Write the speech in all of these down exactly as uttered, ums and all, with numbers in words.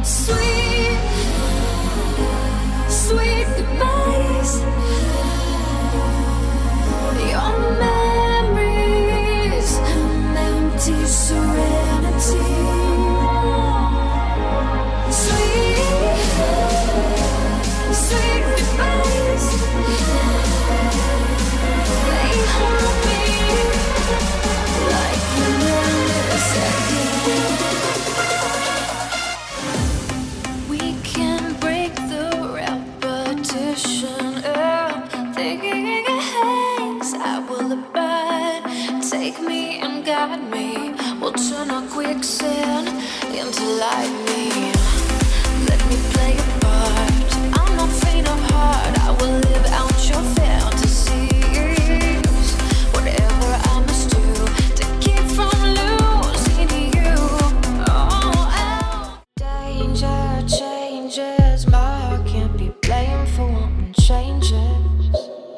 Sweet, sweet goodbyes. Your memories, an empty serenity. Sweet, sweet goodbyes. They haunt me like endless again. We can break the repetition of thinking it hangs. I will abide. Take me and guide me. We'll turn our quicksand into lightning. Let me play a part. I'm not faint of heart. I will live out your fantasies. Whatever I must do to keep from losing you. Oh, oh. Danger changes. My heart can't be blamed for wanting changes.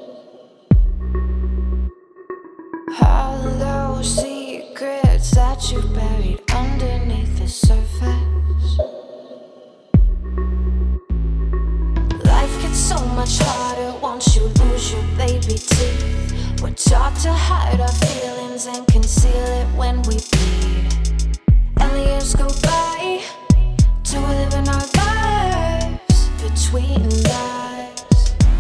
Hollow secrets that you buried underneath the surface. Life gets so much harder once you lose your baby teeth. We're taught to hide our feelings and conceal it when we bleed. And the years go by till we're living our lives between lives.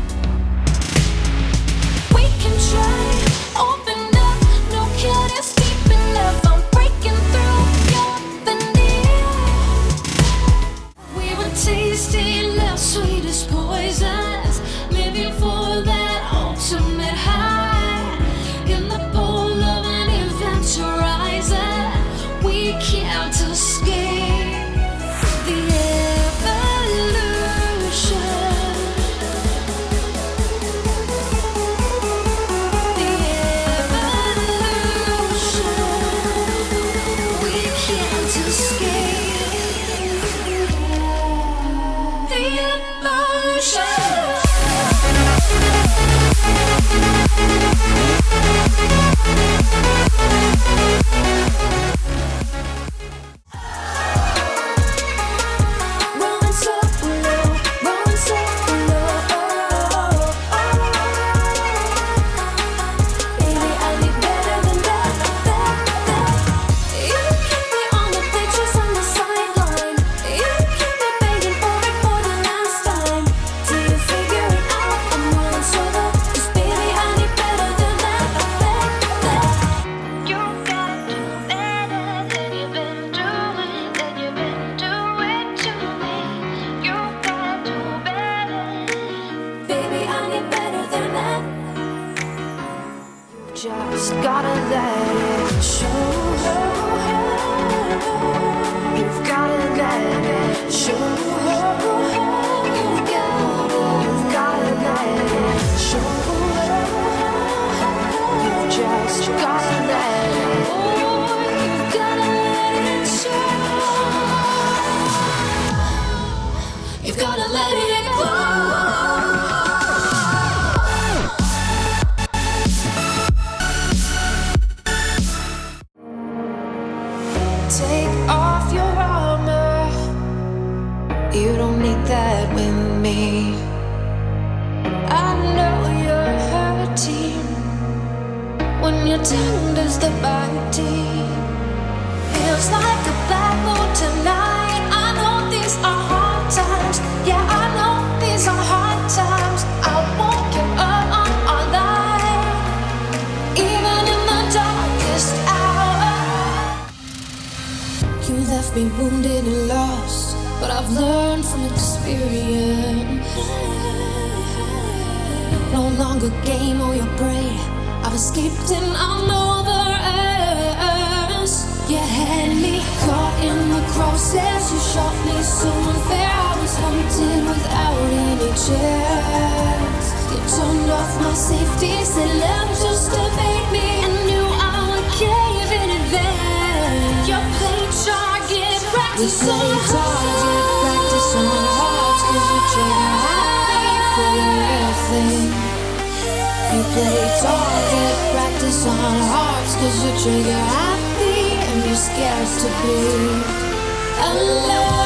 We can try, open up, no curious deep in love. I'm breaking through your veneer. We were tasting love's sweetest poisons, living for that ultimate high. In the pole of an event horizon, we can't escape the evolution. The evolution. We can't escape the evolution. Rolling so low, rolling so low. Baby, I need better than that, that, that. You keep me on the pictures on the sideline. You keep me begging for it for the last time. Do you figure it out? I'm rolling so low, 'cause baby, I need better than that, that, that. You gotta do better than you've been doing, than you've been doing to me. You gotta do better. Baby, I need better than that. Just gotta let it show. You've gotta let it show. You've gotta, you've gotta let it show. You've just gotta let it. You've gotta let it show. You've gotta let it go. Take off your armor. You don't need that with me. I know you're hurting when your tongue does the biting. Feels like a battle tonight. I know these are hard times. Yeah, I know these are hard times. I won't give up on our life, even in the darkest hour. You left me wounded and lost, but I've learned from experience. No longer game or your prey. I've escaped and I'm over us. You had me caught in the crosshairs. You shot me so unfair. I was hunted without any chance. You turned off my safety, said love just evade me, and knew I would cave in advance. You played target practice on target practice on hearts, 'cause you trigger happy for the real thing. You play target practice on hearts, 'cause you trigger happy and you're scared to be alone.